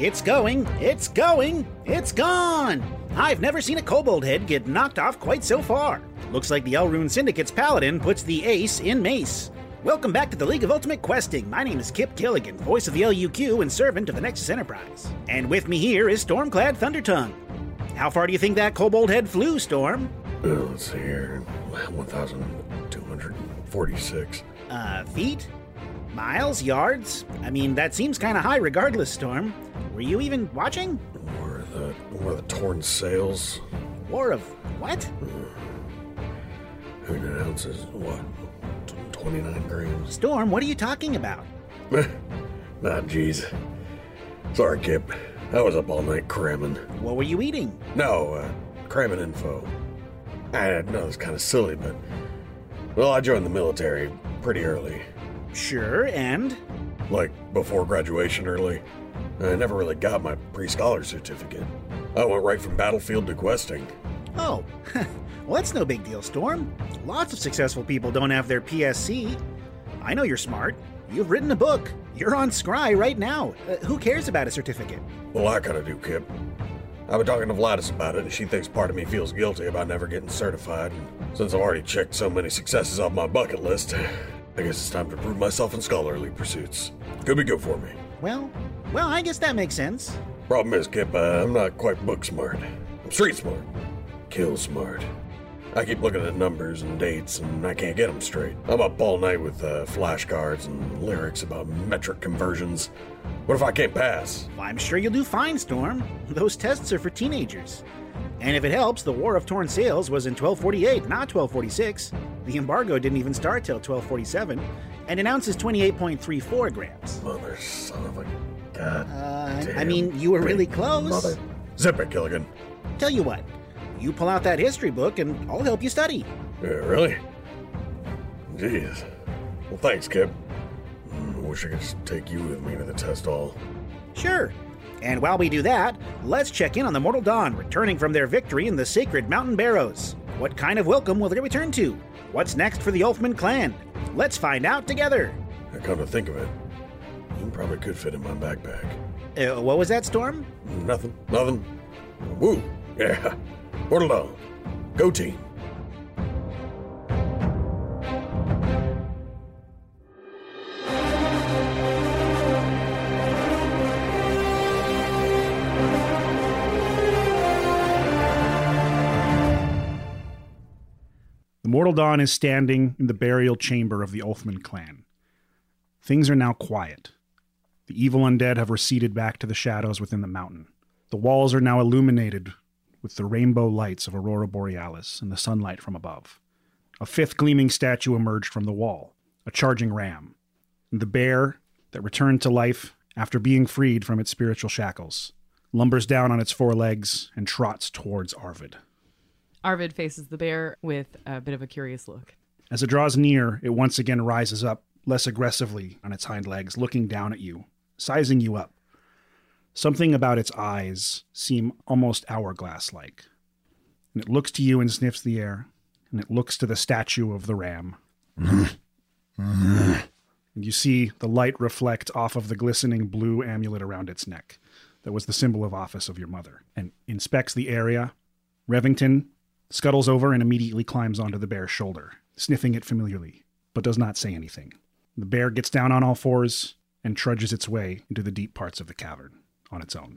It's going, it's going, it's gone! I've never seen a kobold head get knocked off quite so far. Looks like the Elrune Syndicate's paladin puts the ace in mace. Welcome back to the League of Ultimate Questing. My name is Kip Killigan, voice of the LUQ and servant of the Nexus Enterprise. And with me here is Stormclad Thundertongue. How far do you think that kobold head flew, Storm? Let's see here. 1,246. Feet? Miles? Yards? I mean, that seems kind of high regardless, Storm. Were you even watching? War of the torn sails. War of what? 100 ounces, what? 29 grams. Storm, what are you talking about? Nah, jeez. Sorry, Kip. I was up all night cramming. What were you eating? No, cramming info. I know it's kind of silly, but... Well, I joined the military pretty early. Sure, and? Like, before graduation early. I never really got my pre-scholar certificate. I went right from battlefield to questing. Oh, well, that's no big deal, Storm. Lots of successful people don't have their PSC. I know you're smart. You've written a book. You're on Scry right now. Who cares about a certificate? Well, I kinda do, Kip. I've been talking to Vladis about it, and she thinks part of me feels guilty about never getting certified. And since I've already checked so many successes off my bucket list, I guess it's time to prove myself in scholarly pursuits. Could be good for me. Well, I guess that makes sense. Problem is, Kip, I'm not quite book smart. I'm street smart. Kill smart. I keep looking at numbers and dates, and I can't get them straight. I'm up all night with flashcards and lyrics about metric conversions. What if I can't pass? Well, I'm sure you'll do fine, Storm. Those tests are for teenagers. And if it helps, the War of Torn Sails was in 1248, not 1246. The embargo didn't even start till 1247, and an ounce is 28.34 grams. Mother son of a god. I mean, you were really close. Mother. Zip it, Killigan. Tell you what, you pull out that history book and I'll help you study. Yeah, really? Jeez. Well, thanks, Kip. I wish I could just take you with me to the test hall. Sure. And while we do that, let's check in on the Mortal Dawn returning from their victory in the sacred Mountain Barrows. What kind of welcome will they return to? What's next for the Ulfman clan? Let's find out together. Come to think of it, you probably could fit in my backpack. What was that, Storm? Nothing. Woo! Yeah. Mortal Dawn. Go team. The Mortal Dawn is standing in the burial chamber of the Ulfman clan. Things are now quiet. The evil undead have receded back to the shadows within the mountain. The walls are now illuminated with the rainbow lights of Aurora Borealis and the sunlight from above. A fifth gleaming statue emerged from the wall, a charging ram, and the bear that returned to life after being freed from its spiritual shackles, lumbers down on its four legs and trots towards Arvid. Arvid faces the bear with a bit of a curious look. As it draws near, it once again rises up, less aggressively on its hind legs, looking down at you, sizing you up. Something about its eyes seem almost hourglass-like. And it looks to you and sniffs the air, and it looks to the statue of the ram. And you see the light reflect off of the glistening blue amulet around its neck that was the symbol of office of your mother, and inspects the area. Revington scuttles over and immediately climbs onto the bear's shoulder, sniffing it familiarly, but does not say anything. The bear gets down on all fours and trudges its way into the deep parts of the cavern on its own.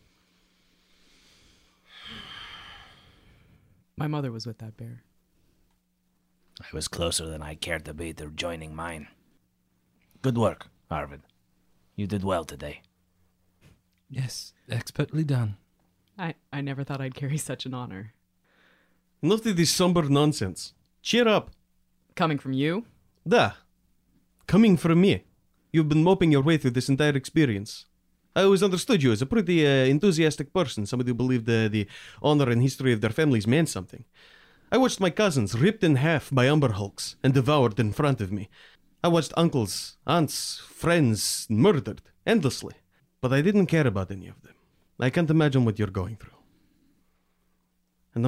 My mother was with that bear. I was closer than I cared to be to joining mine. Good work, Arvid. You did well today. Yes, expertly done. I never thought I'd carry such an honor. Enough of this somber nonsense. Cheer up. Coming from you? Da. Coming from me. You've been moping your way through this entire experience. I always understood you as a pretty enthusiastic person, somebody who believed the honor and history of their families meant something. I watched my cousins ripped in half by umber hulks and devoured in front of me. I watched uncles, aunts, friends murdered endlessly, but I didn't care about any of them. I can't imagine what you're going through. And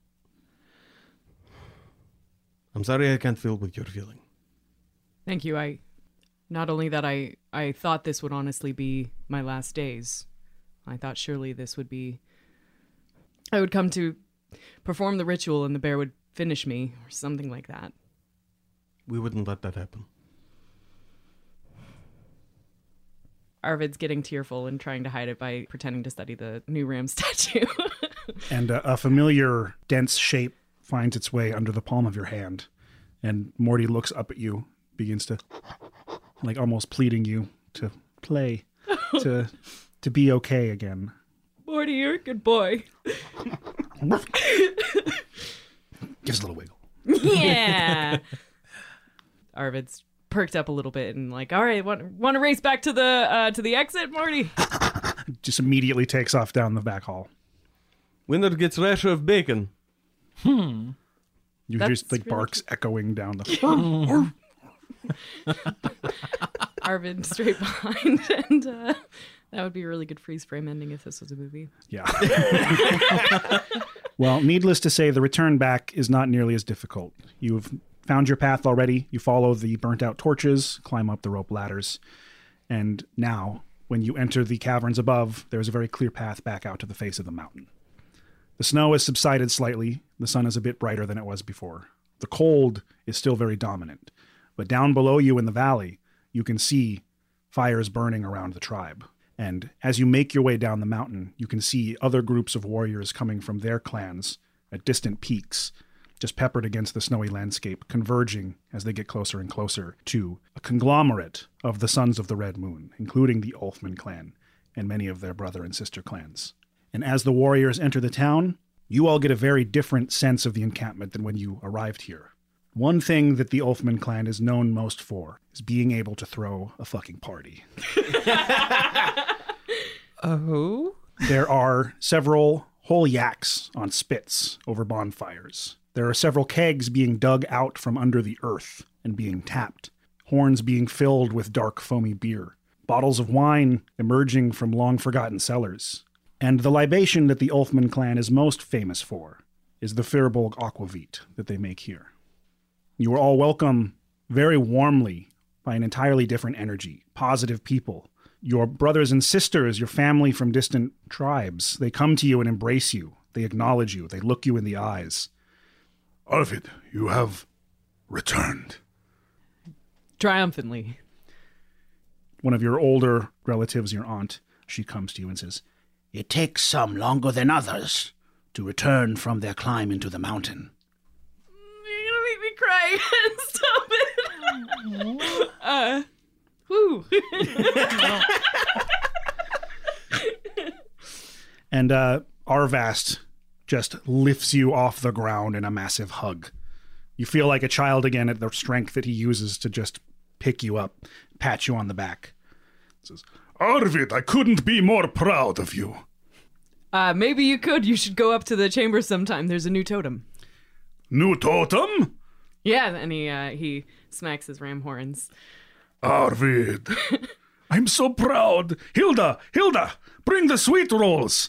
I'm sorry I can't feel what you're feeling. Thank you. Not only that I thought this would honestly be my last days, I thought surely this would be... I would come to perform the ritual and the bear would finish me or something like that. We wouldn't let that happen. Arvid's getting tearful and trying to hide it by pretending to study the new ram statue. And a familiar, dense shape finds its way under the palm of your hand. And Morty looks up at you, begins to, like, almost pleading you to play, to be okay again. Morty, you're a good boy. Gives a little wiggle. Yeah. Arvid's perked up a little bit and like, all right, want to race back to the exit, Morty? Just immediately takes off down the back hall. Winner gets rasher of bacon. You That's just like really barks echoing down the. Arvid straight behind, and that would be a really good freeze frame ending if this was a movie. Yeah. Well, needless to say, the return back is not nearly as difficult. You've found your path already. You follow the burnt out torches, climb up the rope ladders, and now, when you enter the caverns above, there's a very clear path back out to the face of the mountain. The snow has subsided slightly. The sun is a bit brighter than it was before. The cold is still very dominant. But down below you in the valley, you can see fires burning around the tribe. And as you make your way down the mountain, you can see other groups of warriors coming from their clans at distant peaks, just peppered against the snowy landscape, converging as they get closer and closer to a conglomerate of the Sons of the Red Moon, including the Ulfman clan and many of their brother and sister clans. And as the warriors enter the town, you all get a very different sense of the encampment than when you arrived here. One thing that the Ulfman clan is known most for is being able to throw a fucking party. Oh? There are several whole yaks on spits over bonfires. There are several kegs being dug out from under the earth and being tapped. Horns being filled with dark foamy beer. Bottles of wine emerging from long-forgotten cellars. And the libation that the Ulfman clan is most famous for is the Firbolg aquavit that they make here. You are all welcome very warmly by an entirely different energy, positive people. Your brothers and sisters, your family from distant tribes, they come to you and embrace you. They acknowledge you. They look you in the eyes. Arvid, you have returned. Triumphantly. One of your older relatives, your aunt, she comes to you and says, It takes some longer than others to return from their climb into the mountain. You're gonna make me cry. Stop it. Whew. And Arvast just lifts you off the ground in a massive hug. You feel like a child again at the strength that he uses to just pick you up, pat you on the back. Says, Arvid, I couldn't be more proud of you. Maybe you could. You should go up to the chamber sometime. There's a new totem. New totem? Yeah, and he smacks his ram horns. Arvid, I'm so proud. Hilda, bring the sweet rolls.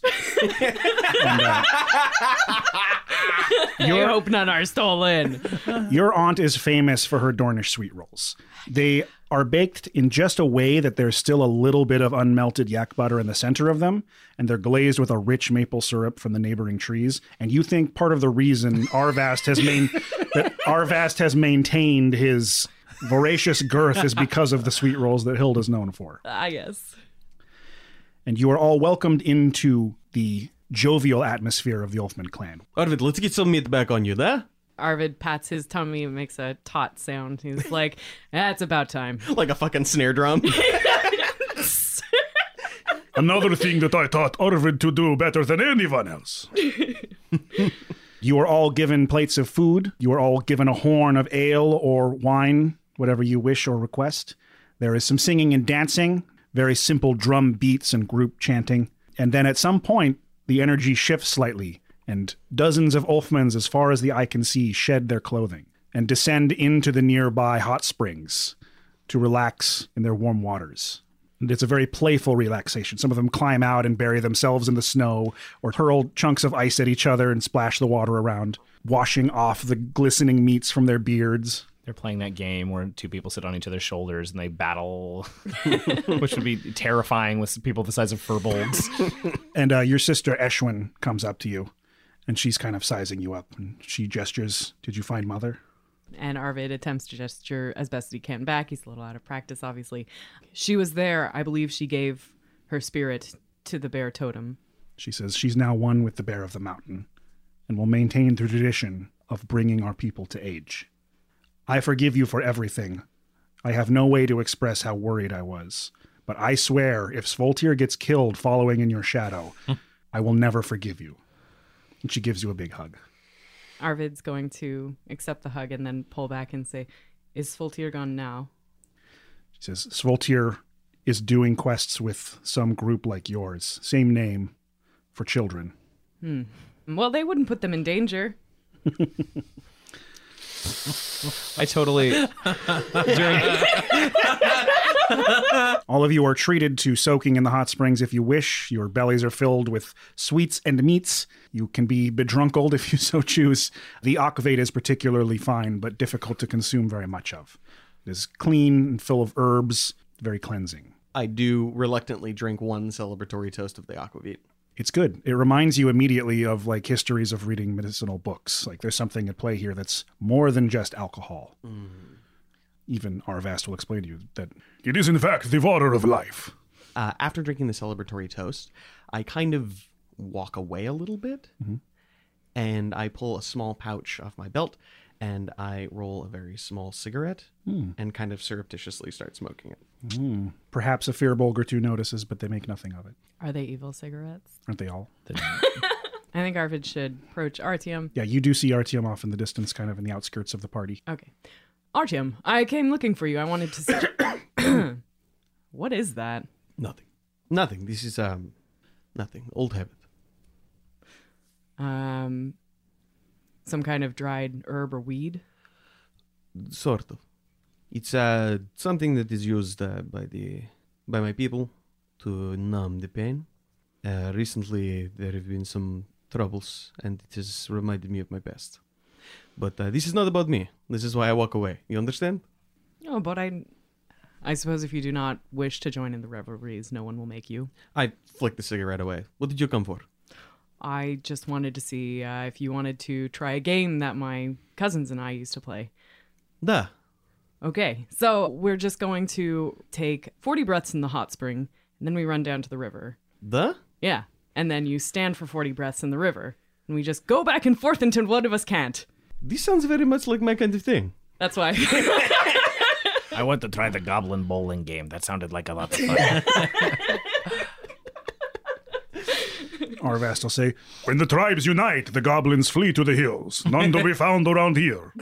I hope none are stolen. Your aunt is famous for her Dornish sweet rolls. They are baked in just a way that there's still a little bit of unmelted yak butter in the center of them, and they're glazed with a rich maple syrup from the neighboring trees. And you think part of the reason Arvast has maintained his voracious girth is because of the sweet rolls that Hilda's known for. Yes. And you are all welcomed into the jovial atmosphere of the Ulfman clan. Arvid, let's get some meat back on you, there. Arvid pats his tummy and makes a taut sound. He's like, it's about time. Like a fucking snare drum. Another thing that I taught Arvid to do better than anyone else. You are all given plates of food. You are all given a horn of ale or wine, whatever you wish or request. There is some singing and dancing, very simple drum beats and group chanting. And then at some point, the energy shifts slightly, and dozens of Ulfmans, as far as the eye can see, shed their clothing and descend into the nearby hot springs to relax in their warm waters. And it's a very playful relaxation. Some of them climb out and bury themselves in the snow or hurl chunks of ice at each other and splash the water around, washing off the glistening meats from their beards. They're playing that game where two people sit on each other's shoulders and they battle, which would be terrifying with people the size of furbolgs. And your sister Eshwin comes up to you, and she's kind of sizing you up, and she gestures, "Did you find Mother?" And Arvid attempts to gesture as best he can back. He's a little out of practice, obviously. She was there. I believe she gave her spirit to the bear totem. She says she's now one with the bear of the mountain, and will maintain the tradition of bringing our people to age. I forgive you for everything. I have no way to express how worried I was. But I swear, if Svoltýr gets killed following in your shadow, I will never forgive you. And she gives you a big hug. Arvid's going to accept the hug and then pull back and say, "Is Svoltýr gone now?" She says, Svoltýr is doing quests with some group like yours. Same name, for children. Well, they wouldn't put them in danger. I totally... All of you are treated to soaking in the hot springs if you wish. Your bellies are filled with sweets and meats. You can be bedrunkled if you so choose. The akvate is particularly fine, but difficult to consume very much of. It is clean and full of herbs, very cleansing. I do reluctantly drink one celebratory toast of the aquavit. It's good. It reminds you immediately of like histories of reading medicinal books. Like there's something at play here that's more than just alcohol. Even Arvast will explain to you that It is in fact the water of life. After drinking the celebratory toast, I kind of walk away a little bit, and I pull a small pouch off my belt, and I roll a very small cigarette, and kind of surreptitiously start smoking it. perhaps a Firbolg or two notices, but they make nothing of it. Are they evil cigarettes? Aren't they all? I think Arvid should approach Artyom. Yeah, you do see Artyom off in the distance, kind of in the outskirts of the party. Okay. Artyom, I came looking for you. I wanted to see... What is that? Nothing. Nothing. This is, nothing. Old habit. Some kind of dried herb or weed? Sort of. It's something that is used by my people to numb the pain. Recently, there have been some troubles, and it has reminded me of my past. But this is not about me. This is why I walk away. You understand? Oh, but I suppose if you do not wish to join in the revelries, no one will make you. I flick the cigarette away. What did you come for? I just wanted to see if you wanted to try a game that my cousins and I used to play. Da. Okay, so we're just going to take 40 breaths in the hot spring, and then we run down to the river. Da? Yeah, and then you stand for 40 breaths in the river, and we just go back and forth until one of us can't. This sounds very much like my kind of thing. That's why. I want to try the goblin bowling game. That sounded like a lot of fun. Arvast will say, When the tribes unite, the goblins flee to the hills. None to be found around here.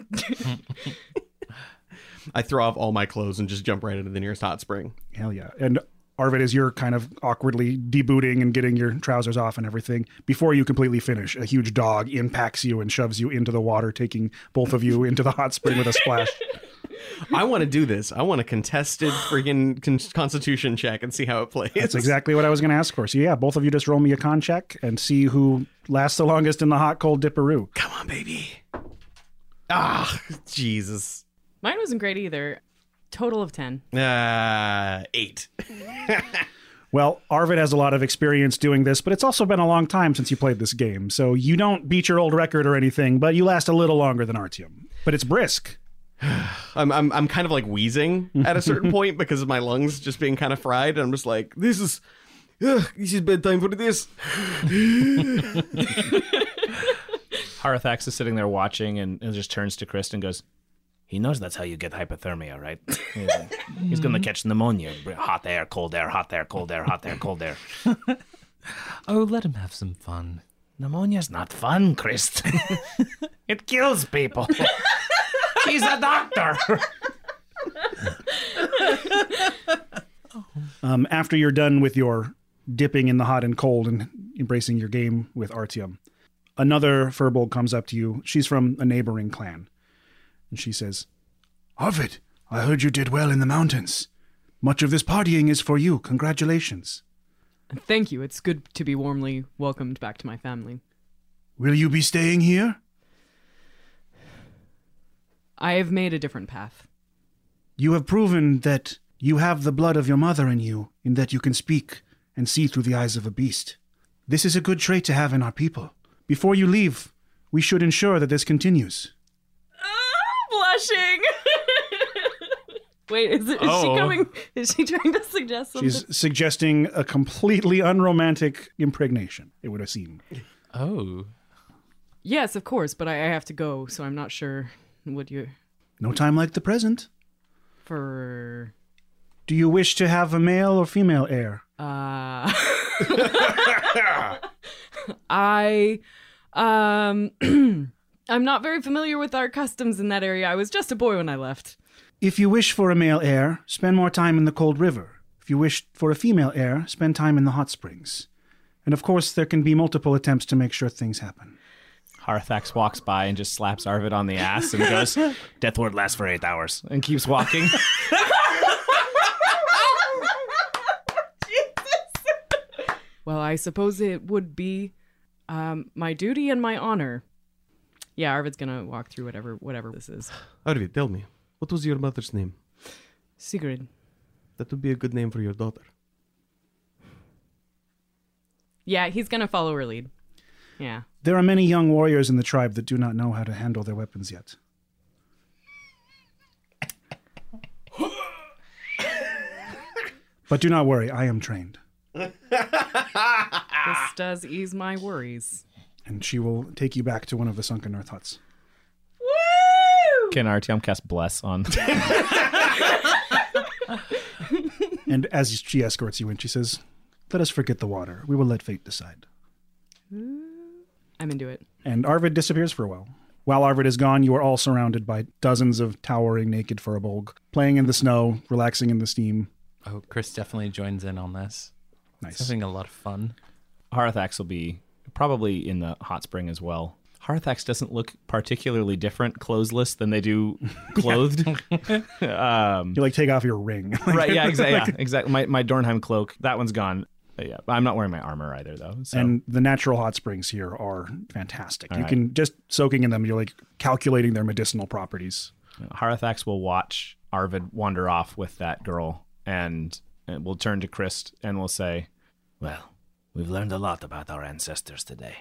I throw off all my clothes and just jump right into the nearest hot spring. hell yeah. And Arvid, as you're kind of awkwardly debooting and getting your trousers off and everything, before you completely finish, a huge dog impacts you and shoves you into the water, taking both of you into the hot spring with a splash. I want to do this. I want a contested freaking constitution check and see how it plays. That's exactly what I was going to ask for. So yeah, both of you just roll me a con check and see who lasts the longest in the hot, cold dipperoo. Come on, baby. Ah, Jesus. Mine wasn't great either. Total of 10. 8. Well, Arvid has a lot of experience doing this, but it's also been a long time since you played this game. So you don't beat your old record or anything, but you last a little longer than Artyom. But it's brisk. I'm kind of like wheezing at a certain point because of my lungs just being kind of fried. And I'm just like, this is bedtime for this. Harathax is sitting there watching and just turns to Christ and goes, He knows that's how you get hypothermia, right? He's going to catch pneumonia. Hot air, cold air, hot air, cold air, hot air, cold air. Oh, let him have some fun. Pneumonia's not fun, Christ. It kills people. He's a doctor. After you're done with your dipping in the hot and cold and embracing your game with Artyom, another Firbolg comes up to you. She's from a neighboring clan. And she says, Arvid, I heard you did well in the mountains. Much of this partying is for you. Congratulations. Thank you. It's good to be warmly welcomed back to my family. Will you be staying here? I have made a different path. You have proven that you have the blood of your mother in you, in that you can speak and see through the eyes of a beast. This is a good trait to have in our people. Before you leave, we should ensure that this continues. Blushing. Wait, is she coming? Is she trying to suggest something? She's suggesting a completely unromantic impregnation, it would seem. Oh. Yes, of course, but I have to go, so I'm not sure. Would you? No time like the present. For. Do you wish to have a male or female heir? I'm not very familiar with our customs in that area. I was just a boy when I left. If you wish for a male heir, spend more time in the cold river. If you wish for a female heir, spend time in the hot springs. And of course, there can be multiple attempts to make sure things happen. Harthax walks by and just slaps Arvid on the ass and goes, "Death ward lasts for 8 hours," and keeps walking. Well, I suppose it would be my duty and my honor. Yeah, Arvid's gonna walk through whatever this is. Arvid, tell me, what was your mother's name? Sigrid. That would be a good name for your daughter. Yeah, he's gonna follow her lead. Yeah. There are many young warriors in the tribe that do not know how to handle their weapons yet. But do not worry, I am trained. This does ease my worries. And she will take you back to one of the sunken earth huts. Woo! Can Artyom cast Bless on? And as she escorts you in, she says, "Let us forget the water. We will let fate decide." I'm into it. And Arvid disappears for a while. While Arvid is gone, you are all surrounded by dozens of towering naked furbolg, playing in the snow, relaxing in the steam. Oh, Chris definitely joins in on this. Nice. He's having a lot of fun. Harthax will be probably in the hot spring as well. Harthax doesn't look particularly different clothesless than they do clothed. You take off your ring. Right, yeah, exactly. Exactly. My Dornheim cloak, that one's gone. Yeah, I'm not wearing my armor either, though. So. And the natural hot springs here are fantastic. All you right. can just soaking in them, you're calculating their medicinal properties. Harathax will watch Arvid wander off with that girl, and we'll turn to Christ and we'll say, Well, we've learned a lot about our ancestors today.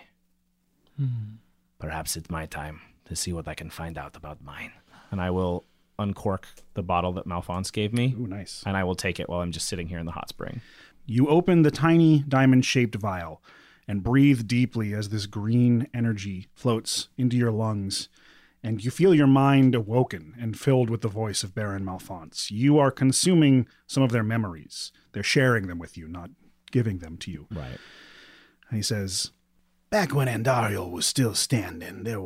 Perhaps it's my time to see what I can find out about mine. and I will uncork the bottle that Malphonse gave me. Ooh, nice. And I will take it while I'm just sitting here in the hot spring. You open the tiny diamond-shaped vial and breathe deeply as this green energy floats into your lungs, and you feel your mind awoken and filled with the voice of Baron Malphonse. You are consuming some of their memories. They're sharing them with you, not giving them to you. Right. And he says, "Back when Andariel was still standing, it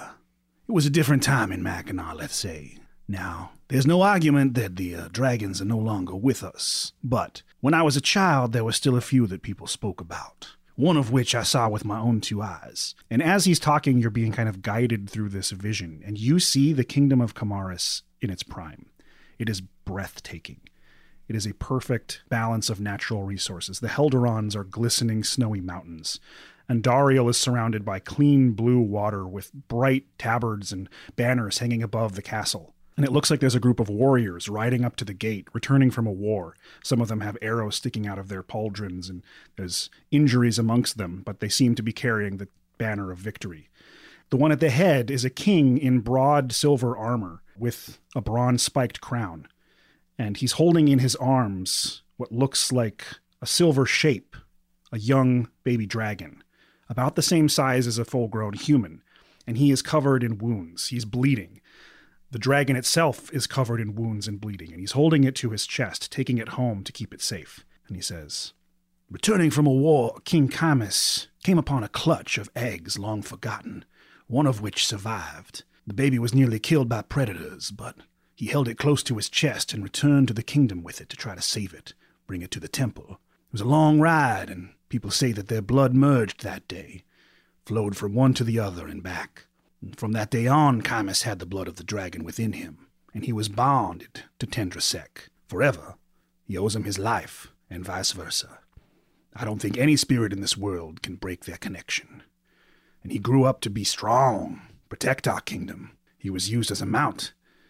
was a different time in Mackinac, let's say. Now, there's no argument that the dragons are no longer with us, but when I was a child, there were still a few that people spoke about, one of which I saw with my own two eyes." And as he's talking, you're being kind of guided through this vision, and you see the kingdom of Kamaris in its prime. It is breathtaking. It is a perfect balance of natural resources. The Helderons are glistening snowy mountains. Andariel is surrounded by clean blue water with bright tabards and banners hanging above the castle. And it looks like there's a group of warriors riding up to the gate, returning from a war. Some of them have arrows sticking out of their pauldrons, and there's injuries amongst them, but they seem to be carrying the banner of victory. The one at the head is a king in broad silver armor with a bronze-spiked crown. And he's holding in his arms what looks like a silver shape, a young baby dragon, about the same size as a full-grown human. And he is covered in wounds. He's bleeding. The dragon itself is covered in wounds and bleeding, and he's holding it to his chest, taking it home to keep it safe. And he says, "Returning from a war, King Khamis came upon a clutch of eggs long forgotten, one of which survived. The baby was nearly killed by predators, but he held it close to his chest and returned to the kingdom with it to try to save it, bring it to the temple. It was a long ride, and people say that their blood merged that day, flowed from one to the other and back. And from that day on, Khamis had the blood of the dragon within him, and he was bonded to Tendrasek forever. He owes him his life, and vice versa. I don't think any spirit in this world can break their connection. And he grew up to be strong, protect our kingdom. He was used as a mount,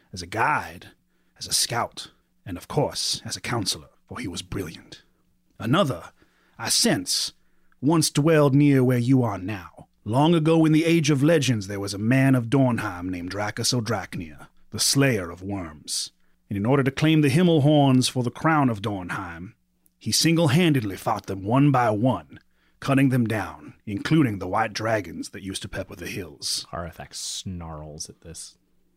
as a guide, as a scout, and of course, as a counselor, for he was brilliant. Another, I sense, once dwelled near where you are now. Long ago in the Age of Legends, there was a man of Dornheim named Dracus O'Dracnir, the slayer of worms. And in order to claim the Himmelhorns for the crown of Dornheim, he single-handedly fought them one by one, cutting them down, including the white dragons that used to pepper the hills. Harathax snarls at this.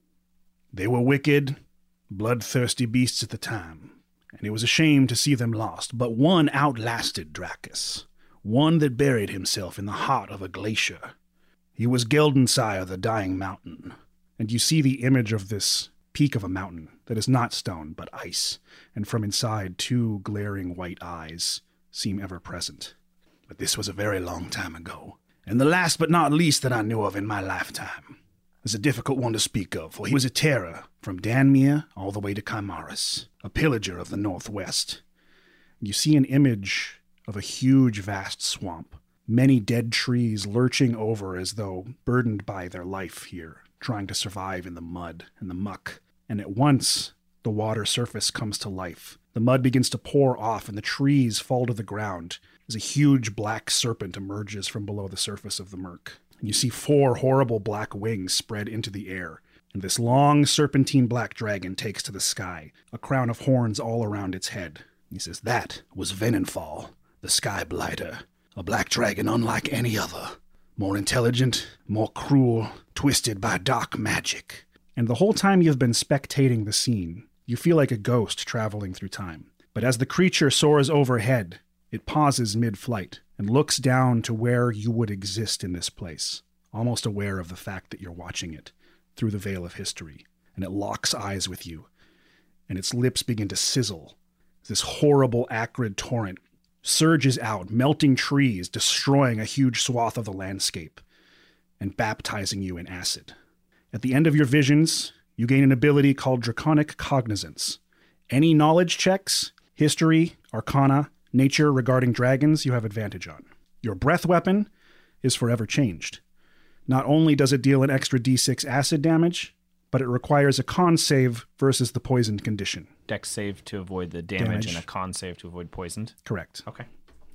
They were wicked, bloodthirsty beasts at the time, and it was a shame to see them lost, but one outlasted Dracus, one that buried himself in the heart of a glacier. He was Geldensire, the Dying Mountain, and you see the image of this peak of a mountain that is not stone but ice, and from inside 2 glaring white eyes seem ever present. But this was a very long time ago, and the last but not least that I knew of in my lifetime is a difficult one to speak of, for he was a terror from Danmere all the way to Chimaris, a pillager of the Northwest. You see an image of a huge, vast swamp, many dead trees lurching over as though burdened by their life here, trying to survive in the mud and the muck. And at once, the water surface comes to life. The mud begins to pour off, and the trees fall to the ground as a huge black serpent emerges from below the surface of the murk. And you see 4 horrible black wings spread into the air, and this long serpentine black dragon takes to the sky, a crown of horns all around its head. He says, "That was Venenfall, the Sky Blighter, a black dragon unlike any other, more intelligent, more cruel, twisted by dark magic." And the whole time you've been spectating the scene, you feel like a ghost traveling through time. But as the creature soars overhead, it pauses mid-flight and looks down to where you would exist in this place, almost aware of the fact that you're watching it through the veil of history. And it locks eyes with you, and its lips begin to sizzle. This horrible, acrid torrent surges out, melting trees, destroying a huge swath of the landscape, and baptizing you in acid. At the end of your visions, you gain an ability called Draconic Cognizance. Any knowledge checks, history, arcana, nature regarding dragons, you have advantage on. Your breath weapon is forever changed. Not only does it deal an extra d6 acid damage, but it requires a con save versus the poisoned condition. Dex save to avoid the damage and a con save to avoid poisoned. Correct. Okay.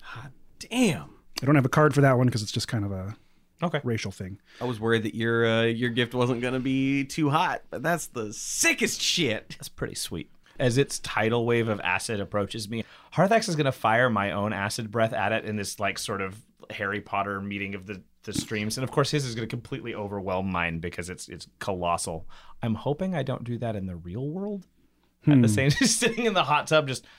Damn. I don't have a card for that one because it's just kind of a Okay. racial thing. I was worried that your gift wasn't going to be too hot, but that's the sickest shit. That's pretty sweet. As its tidal wave of acid approaches me, Harathax is going to fire my own acid breath at it in this like sort of Harry Potter meeting of the streams. And of course his is going to completely overwhelm mine because it's colossal. I'm hoping I don't do that in the real world. At the same just sitting in the hot tub just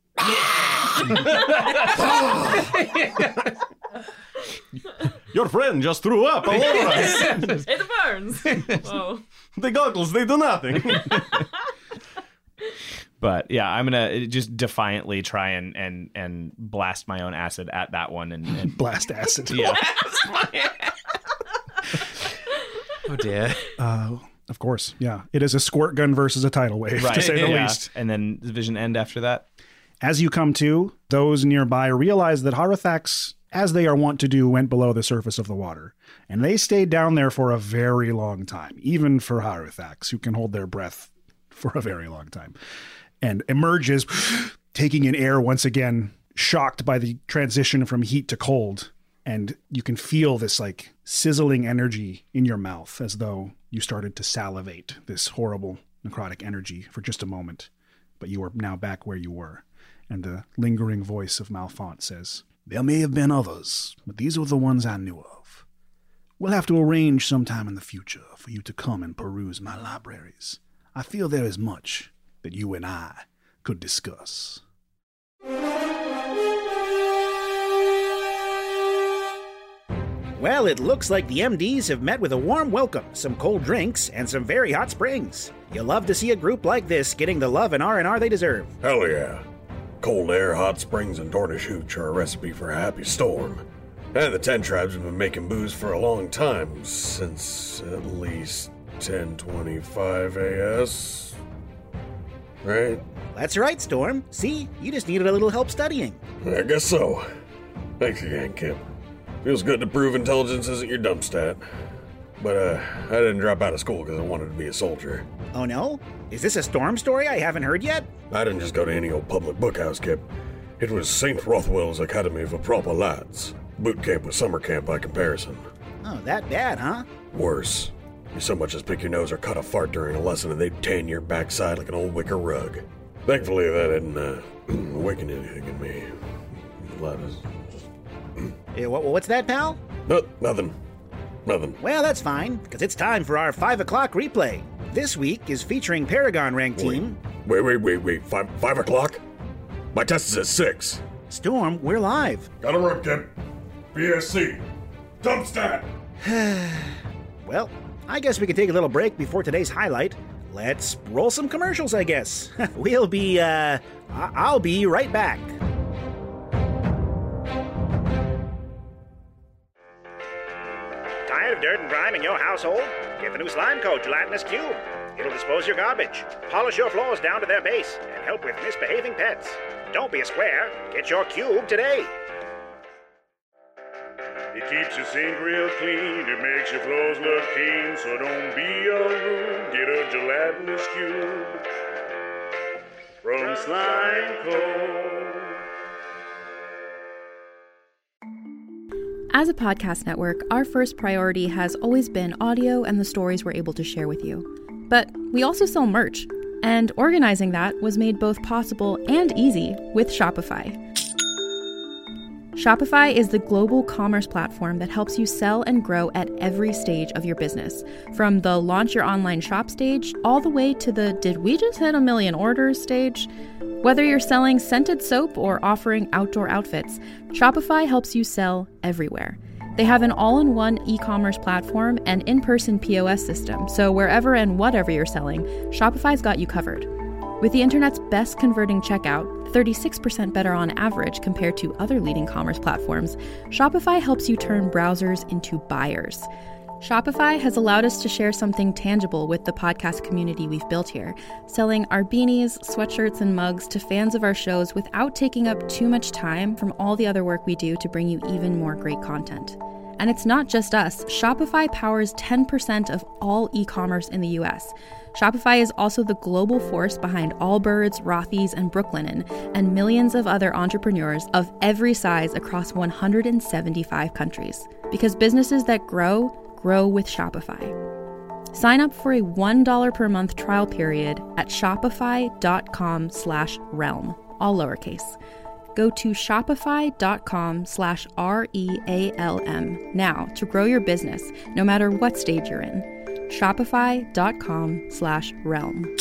Your friend just threw up all over us. It burns. Whoa. The goggles, they do nothing. But yeah, I'm gonna just defiantly try and blast my own acid at that one and Blast acid. yeah. Oh dear. Of course, yeah. It is a squirt gun versus a tidal wave, to say the least. And then the vision end after that. As you come to, those nearby realize that Harathax, as they are wont to do, went below the surface of the water. And they stayed down there for a very long time, even for Harathax, who can hold their breath for a very long time. And emerges, taking in air once again, shocked by the transition from heat to cold. And you can feel this like sizzling energy in your mouth as though you started to salivate this horrible necrotic energy for just a moment. But you are now back where you were. And the lingering voice of Malfont says, "There may have been others, but these were the ones I knew of. We'll have to arrange sometime in the future for you to come and peruse my libraries. I feel there is much that you and I could discuss." Well, it looks like the MDs have met with a warm welcome, some cold drinks, and some very hot springs. You love to see a group like this getting the love and R&R they deserve. Hell yeah. Cold air, hot springs, and Dornish hooch are a recipe for a happy storm. And the 10 tribes have been making booze for a long time, since at least 1025 AS. Right? That's right, Storm. See, you just needed a little help studying. I guess so. Thanks again, Kip. Feels good to prove intelligence isn't your dump stat. But I didn't drop out of school because I wanted to be a soldier. Oh no? Is this a Storm story I haven't heard yet? I didn't just go to any old public bookhouse, Kip. It was St. Rothwell's Academy for Proper Lads. Boot camp was summer camp by comparison. Oh, that bad, huh? Worse. You so much as pick your nose or cut a fart during a lesson and they'd tan your backside like an old wicker rug. Thankfully, that didn't awaken anything in me. Yeah, what's that, pal? Nothing. Well, that's fine, because it's time for our 5 o'clock replay. This week is featuring Paragon Rank Team. Wait. 5 o'clock? My test is at 6. Storm, we're live. Gotta work, Kip. BSC. Dump stat. Well, I guess we could take a little break before today's highlight. Let's roll some commercials, I guess. I'll be right back. Tired of dirt and grime in your household? Get the new Slime Coat Gelatinous Cube. It'll dispose your garbage, polish your floors down to their base, and help with misbehaving pets. Don't be a square. Get your cube today. It keeps your sink real clean, it makes your floors look clean, so don't be a rude, get a gelatinous cube from Slime Coat. As a podcast network, our first priority has always been audio and the stories we're able to share with you. But we also sell merch, and organizing that was made both possible and easy with Shopify. Shopify is the global commerce platform that helps you sell and grow at every stage of your business, from the launch your online shop stage all the way to the did we just hit 1 million orders stage. Whether you're selling scented soap or offering outdoor outfits, Shopify helps you sell everywhere. They have an all-in-one e-commerce platform and in-person POS system, so wherever and whatever you're selling, Shopify's got you covered. With the internet's best converting checkout, 36% better on average compared to other leading commerce platforms, Shopify helps you turn browsers into buyers. Shopify has allowed us to share something tangible with the podcast community we've built here, selling our beanies, sweatshirts, and mugs to fans of our shows without taking up too much time from all the other work we do to bring you even more great content. And it's not just us. Shopify powers 10% of all e-commerce in the US. Shopify is also the global force behind Allbirds, Rothy's, and Brooklinen, and millions of other entrepreneurs of every size across 175 countries. Because businesses that grow with Shopify. Sign up for a $1 per month trial period at shopify.com/realm, all lowercase. Go to shopify.com/REALM now to grow your business, no matter what stage you're in. Shopify.com/realm.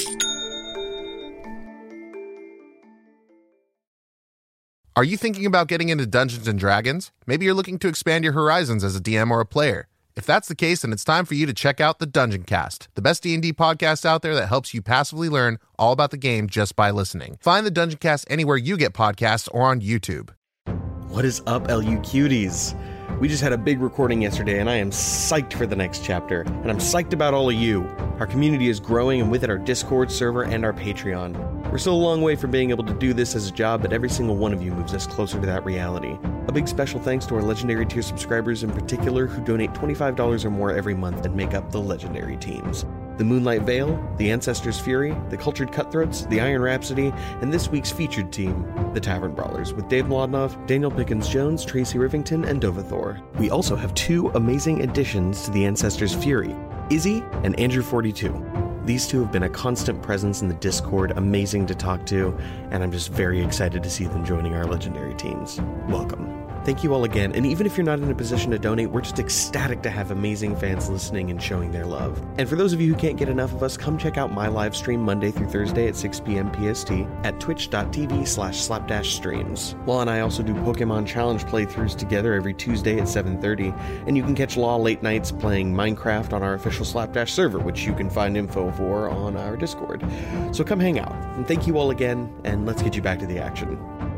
Are you thinking about getting into Dungeons & Dragons? Maybe you're looking to expand your horizons as a DM or a player. If that's the case, then it's time for you to check out the Dungeon Cast, the best D&D podcast out there that helps you passively learn all about the game just by listening. Find the Dungeon Cast anywhere you get podcasts or on YouTube. What is up, LU Cuties? We just had a big recording yesterday, and I am psyched for the next chapter. And I'm psyched about all of you. Our community is growing, and with it, our Discord server and our Patreon. We're still a long way from being able to do this as a job, but every single one of you moves us closer to that reality. A big special thanks to our Legendary Tier subscribers in particular, who donate $25 or more every month and make up the Legendary teams. The Moonlight Veil, the Ancestors' Fury, the Cultured Cutthroats, the Iron Rhapsody, and this week's featured team, the Tavern Brawlers, with Dave Mlodnov, Daniel Pickens-Jones, Tracy Rivington, and Dovathor. We also have 2 amazing additions to the Ancestors' Fury, Izzy and Andrew42. These 2 have been a constant presence in the Discord, amazing to talk to, and I'm just very excited to see them joining our Legendary teams. Welcome. Thank you all again, and even if you're not in a position to donate, we're just ecstatic to have amazing fans listening and showing their love. And for those of you who can't get enough of us, come check out my live stream Monday through Thursday at 6 p.m. PST at twitch.tv/slapdashstreams. Law and I also do Pokemon Challenge playthroughs together every Tuesday at 7:30, and you can catch Law late nights playing Minecraft on our official Slapdash server, which you can find info for on our Discord. So come hang out, and thank you all again, and let's get you back to the action.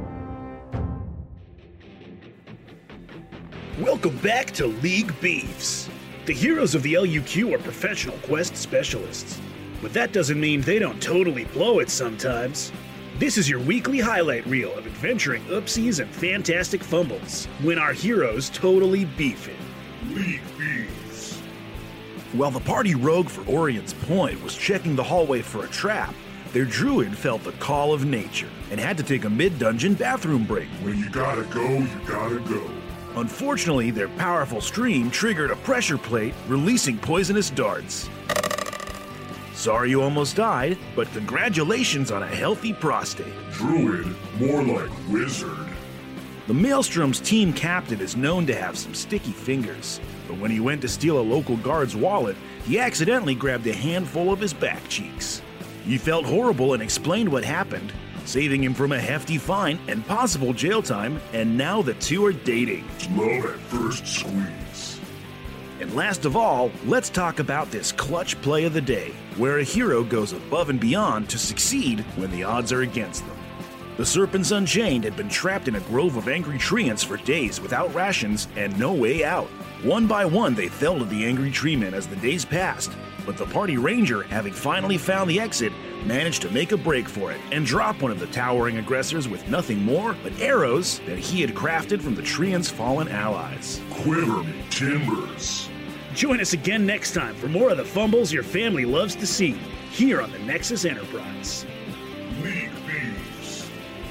Welcome back to League Beefs. The heroes of the LUQ are professional quest specialists, but that doesn't mean they don't totally blow it sometimes. This is your weekly highlight reel of adventuring oopsies and fantastic fumbles when our heroes totally beef it. League Beefs. While the party rogue for Orion's Point was checking the hallway for a trap, their druid felt the call of nature and had to take a mid-dungeon bathroom break. When you gotta go, you gotta go. Unfortunately, their powerful stream triggered a pressure plate, releasing poisonous darts. Sorry you almost died, but congratulations on a healthy prostate. Druid, more like wizard. The Maelstrom's team captain is known to have some sticky fingers, but when he went to steal a local guard's wallet, he accidentally grabbed a handful of his back cheeks. He felt horrible and explained what happened, saving him from a hefty fine and possible jail time, and now the two are dating. Love at first squeeze. And last of all, let's talk about this clutch play of the day, where a hero goes above and beyond to succeed when the odds are against them. The Serpents Unchained had been trapped in a grove of angry treants for days without rations and no way out. One by one, they fell to the angry treemen as the days passed, but the party ranger, having finally found the exit, managed to make a break for it and drop one of the towering aggressors with nothing more but arrows that he had crafted from the treants' fallen allies. Quiver me timbers. Join us again next time for more of the fumbles your family loves to see, here on the Nexus Enterprise. League Beeves.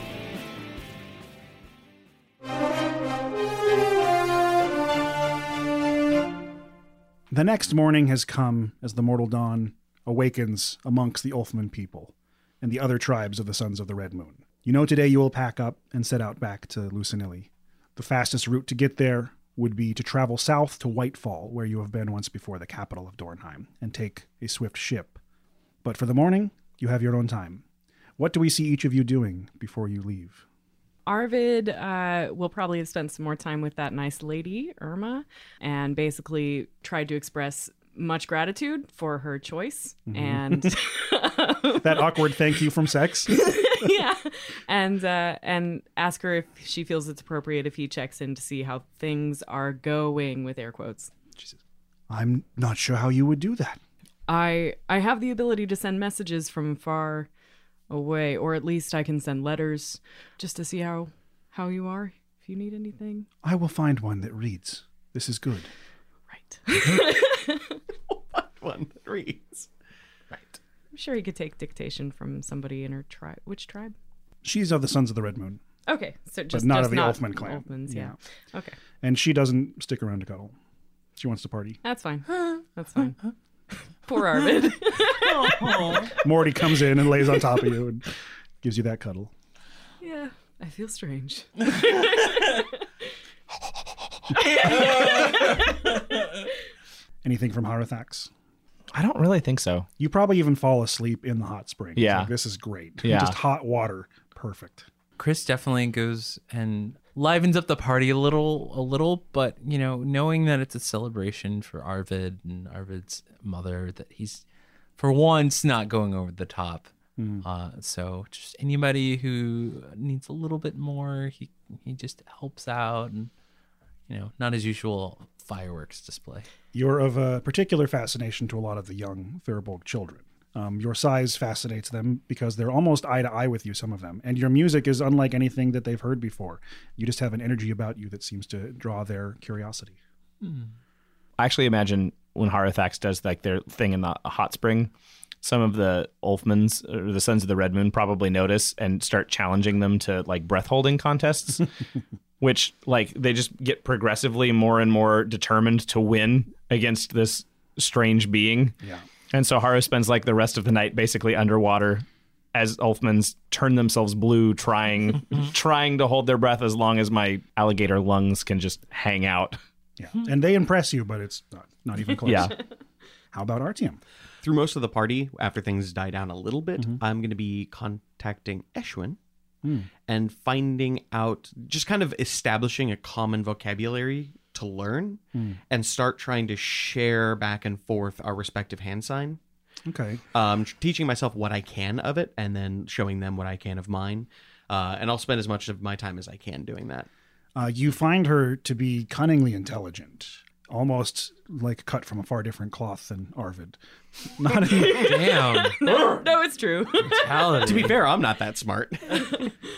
The next morning has come as the mortal dawn awakens amongst the Ulfman people and the other tribes of the Sons of the Red Moon. You know today you will pack up and set out back to Lucinilli. The fastest route to get there would be to travel south to Whitefall, where you have been once before, the capital of Dornheim, and take a swift ship. But for the morning, you have your own time. What do we see each of you doing before you leave? Arvid will probably have spent some more time with that nice lady, Irma, and basically tried to express much gratitude for her choice. Mm-hmm. And that awkward thank you from sex. Yeah. And ask her if she feels it's appropriate if he checks in to see how things are going, with air quotes. Jesus. I'm not sure how you would do that. I have the ability to send messages from far away, or at least I can send letters just to see how you are, if you need anything. I will find one that reads. This is good. Right. One that reads. Right. I'm sure he could take dictation from somebody in her tribe. Which tribe? She's of the Sons of the Red Moon. Okay, so just but not just of the not Ulfman clan. Ulfmans, yeah. Okay. And she doesn't stick around to cuddle. She wants to party. That's fine. That's fine. Poor Arvid. Morty comes in and lays on top of you and gives you that cuddle. Yeah, I feel strange. Anything from Harathax? I don't really think so. You probably even fall asleep in the hot spring. It's Yeah. like, this is great. Yeah. Just hot water. Perfect. Chris definitely goes and livens up the party a little, but you know, knowing that it's a celebration for Arvid and Arvid's mother, that he's for once not going over the top. So just anybody who needs a little bit more, he just helps out, and you know, not his usual fireworks display. You're of a particular fascination to a lot of the young Thurbolg children. Your size fascinates them because they're almost eye to eye with you, some of them. And your music is unlike anything that they've heard before. You just have an energy about you that seems to draw their curiosity. I actually imagine when Harathax does like their thing in the hot spring, some of the Ulfmans or the Sons of the Red Moon probably notice and start challenging them to like breath holding contests, which like they just get progressively more and more determined to win against this strange being. Yeah. And so Hara spends like the rest of the night basically underwater as Ulfmans turn themselves blue, trying to hold their breath as long as my alligator lungs can just hang out. Yeah. And they impress you, but it's not even close. Yeah. How about Artyom? Through most of the party, after things die down a little bit, I'm going to be contacting Eshwin and finding out, just kind of establishing a common vocabulary to learn and start trying to share back and forth our respective hand sign. Okay. Teaching myself what I can of it and then showing them what I can of mine. And I'll spend as much of my time as I can doing that. You find her to be cunningly intelligent, almost like cut from a far different cloth than Arvid. Not in Damn. No, it's true. To be fair, I'm not that smart.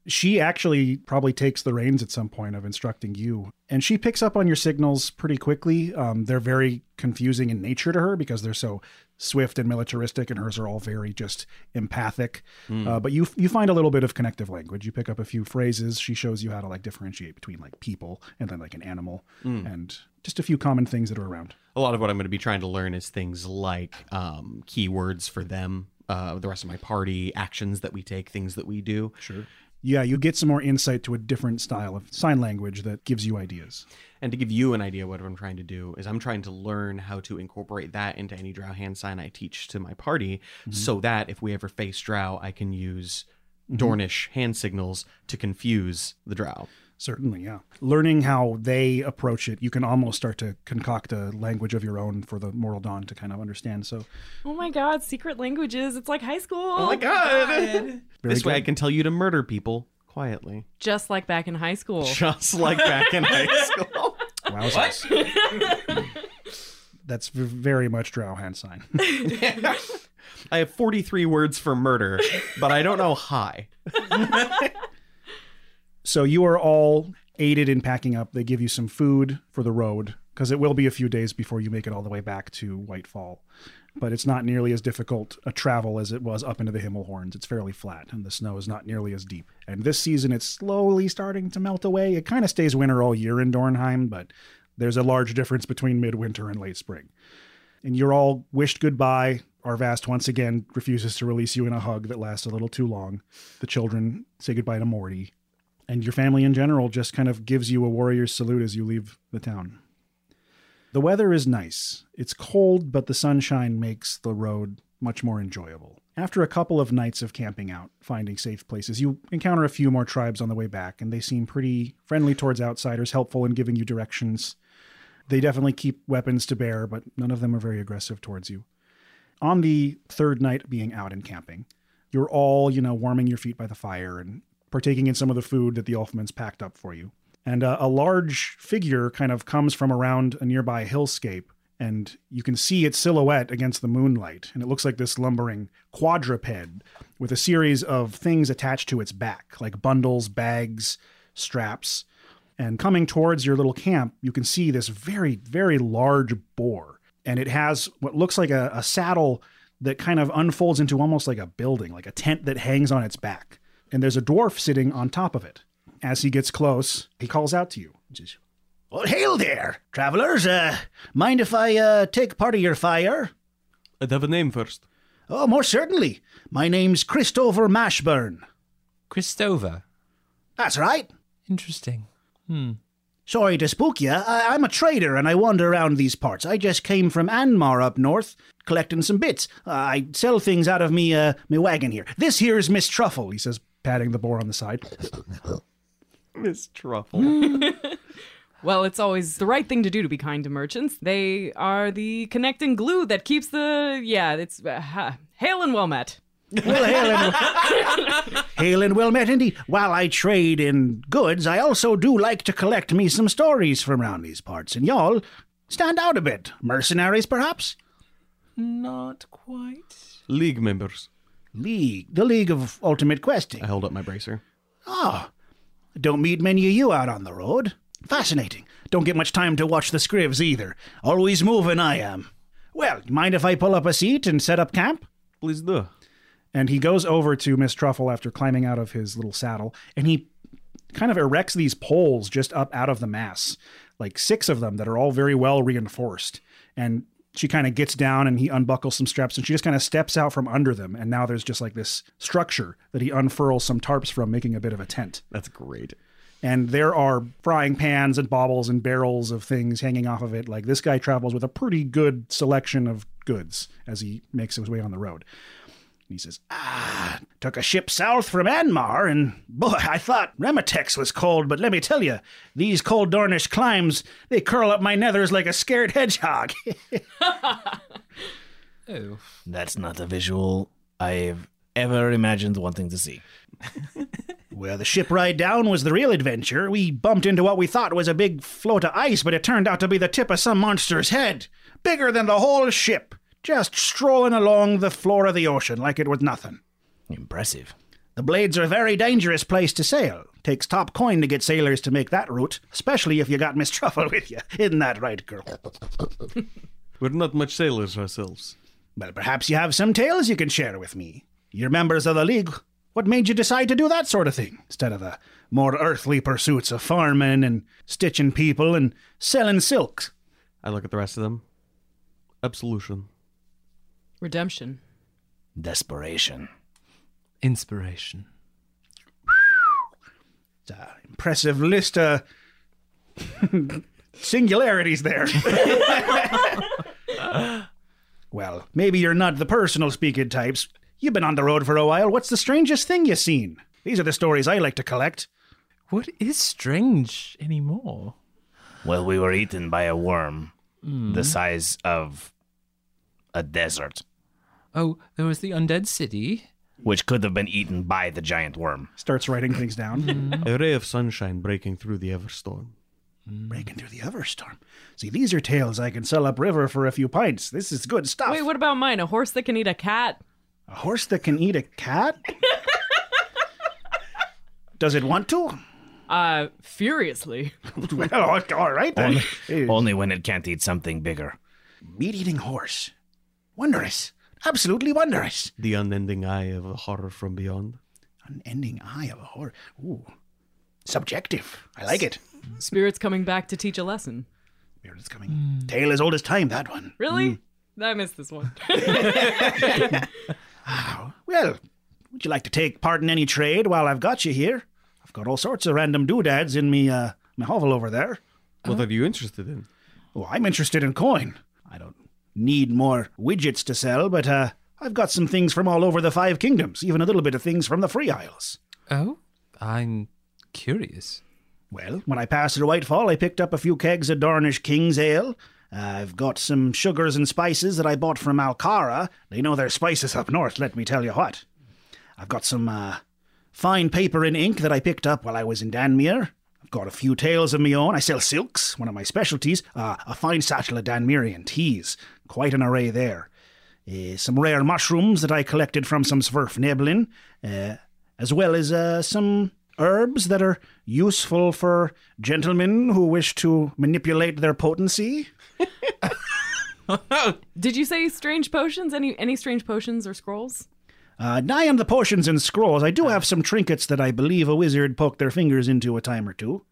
She actually probably takes the reins at some point of instructing you. And she picks up on your signals pretty quickly. They're very confusing in nature to her because they're so swift and militaristic, and hers are all very just empathic. But you find a little bit of connective language. You pick up a few phrases. She shows you how to like differentiate between like people and then like an animal and just a few common things that are around. A lot of what I'm going to be trying to learn is things like keywords for them, the rest of my party, actions that we take, things that we do. Sure. Yeah, you get some more insight to a different style of sign language that gives you ideas. And to give you an idea what I'm trying to do is I'm trying to learn how to incorporate that into any drow hand sign I teach to my party so that if we ever face drow, I can use Dornish hand signals to confuse the drow. Certainly, yeah. Learning how they approach it, you can almost start to concoct a language of your own for the Mortal Dawn to kind of understand. So, oh my God, secret languages. It's like high school. Oh my God. This way I can tell you to murder people quietly. Just like back in high school. Just like back in high school. Wowzers. That's very much drow hand sign. I have 43 words for murder, but I don't know hi. So you are all aided in packing up. They give you some food for the road because it will be a few days before you make it all the way back to Whitefall. But it's not nearly as difficult a travel as it was up into the Himmelhorns. It's fairly flat and the snow is not nearly as deep. And this season it's slowly starting to melt away. It kind of stays winter all year in Dornheim, but there's a large difference between midwinter and late spring. And you're all wished goodbye. Arvast once again refuses to release you in a hug that lasts a little too long. The children say goodbye to Morty. And your family in general just kind of gives you a warrior's salute as you leave the town. The weather is nice. It's cold, but the sunshine makes the road much more enjoyable. After a couple of nights of camping out, finding safe places, you encounter a few more tribes on the way back, and they seem pretty friendly towards outsiders, helpful in giving you directions. They definitely keep weapons to bear, but none of them are very aggressive towards you. On the third night being out and camping, you're all, warming your feet by the fire and partaking in some of the food that the Elfman's packed up for you. And a large figure kind of comes from around a nearby hillscape, and you can see its silhouette against the moonlight. And it looks like this lumbering quadruped with a series of things attached to its back, like bundles, bags, straps. And coming towards your little camp, you can see this very, very large boar. And it has what looks like a saddle that kind of unfolds into almost like a building, like a tent that hangs on its back. And there's a dwarf sitting on top of it. As he gets close, he calls out to you. He says, "Well, hail there, travelers. Mind if I take part of your fire?" I'd have a name first. "Oh, most certainly. My name's Christopher Mashburn." Christopher? "That's right." Interesting. "Sorry to spook you. I'm a trader and I wander around these parts. I just came from Anmar up north, collecting some bits. I sell things out of me wagon here. This here's Miss Truffle," he says, patting the boar on the side. Miss Truffle. Well, it's always the right thing to do to be kind to merchants. They are the connecting glue that keeps it's hail and well met. Well, hail and well met indeed. While I trade in goods, I also do like to collect me some stories from around these parts. And y'all stand out a bit. Mercenaries, perhaps? Not quite. League members. The League of Ultimate Questing. I held up my bracer. Ah, don't meet many of you out on the road. Fascinating. Don't get much time to watch the scrivs either. Always moving I am. Well, mind if I pull up a seat and set up camp? Please do. And he goes over to Miss Truffle after climbing out of his little saddle, and he kind of erects these poles just up out of the mass, like 6 of them that are all very well reinforced. And she kind of gets down and he unbuckles some straps and she just kind of steps out from under them. And now there's just like this structure that he unfurls some tarps from, making a bit of a tent. That's great. And there are frying pans and baubles and barrels of things hanging off of it. Like, this guy travels with a pretty good selection of goods as he makes his way on the road. He says, took a ship south from Anmar, and boy, I thought Remetex was cold, but let me tell you, these cold Dornish climes, they curl up my nethers like a scared hedgehog. Oh. That's not a visual I've ever imagined wanting to see. Well, the ship ride down was the real adventure. We bumped into what we thought was a big float of ice, but it turned out to be the tip of some monster's head. Bigger than the whole ship. Just strolling along the floor of the ocean like it was nothing. Impressive. The Blades are a very dangerous place to sail. Takes top coin to get sailors to make that route, especially if you got Miss Truffle with you. Isn't that right, girl? We're not much sailors ourselves. Well, perhaps you have some tales you can share with me. You're members of the League. What made you decide to do that sort of thing, instead of the more earthly pursuits of farming and stitching people and selling silks? I look at the rest of them. Absolution. Redemption. Desperation. Inspiration. It's an impressive list of singularities there. Well, maybe you're not the personal speaking types. You've been on the road for a while. What's the strangest thing you've seen? These are the stories I like to collect. What is strange anymore? Well, we were eaten by a worm the size of a desert, Oh, there was the undead city. which could have been eaten by the giant worm. Starts writing things down. A ray of sunshine breaking through the Everstorm. Breaking through the Everstorm. See, these are tales I can sell upriver for a few pints. This is good stuff. Wait, what about mine? A horse that can eat a cat? A horse that can eat a cat? Does it want to? Furiously. Well, all right then. Only when it can't eat something bigger. Meat-eating horse. Wondrous. Absolutely wondrous. The unending eye of a horror from beyond. Unending eye of a horror. Ooh. Subjective. I like it. Spirits coming back to teach a lesson. Spirit's coming. Tale as old as time, that one. Really? I missed this one. Well, would you like to take part in any trade while I've got you here? I've got all sorts of random doodads in me hovel over there. What are you interested in? Oh, I'm interested in coin. I don't need more widgets to sell, but I've got some things from all over the Five Kingdoms, even a little bit of things from the Free Isles. Oh, I'm curious. Well, when I passed through Whitefall, I picked up a few kegs of Dornish King's Ale. I've got some sugars and spices that I bought from Alcara. They know their spices up north, let me tell you what. I've got some fine paper and ink that I picked up while I was in Danmere. I've got a few tales of my own. I sell silks, one of my specialties. A fine satchel of Danmerian teas. Quite an array there. Some rare mushrooms that I collected from some Sverfneblin, as well as some herbs that are useful for gentlemen who wish to manipulate their potency. Did you say strange potions? Any strange potions or scrolls? Nigh on the potions and scrolls, I do have some trinkets that I believe a wizard poked their fingers into a time or two.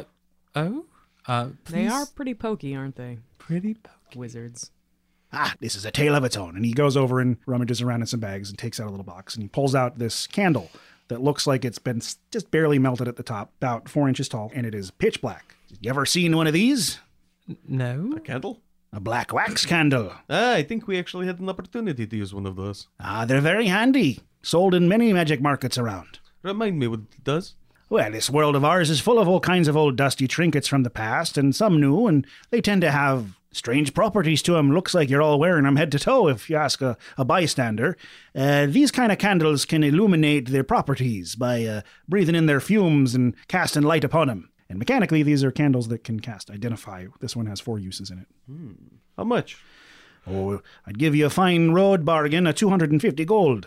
They are pretty pokey, aren't they? Pretty pokey. Wizards. This is a tale of its own. And he goes over and rummages around in some bags and takes out a little box. And he pulls out this candle that looks like it's been just barely melted at the top, about 4 inches tall, and it is pitch black. You ever seen one of these? No. A candle? A black wax candle. I think we actually had an opportunity to use one of those. They're very handy. Sold in many magic markets around. Remind me what it does. Well, this world of ours is full of all kinds of old dusty trinkets from the past, and some new, and they tend to have strange properties to them. Looks like you're all wearing them head to toe, if you ask a bystander. These kind of candles can illuminate their properties by breathing in their fumes and casting light upon them. And mechanically, these are candles that can cast Identify. This one has 4 uses in it. How much? Oh, I'd give you a fine road bargain, 250 gold.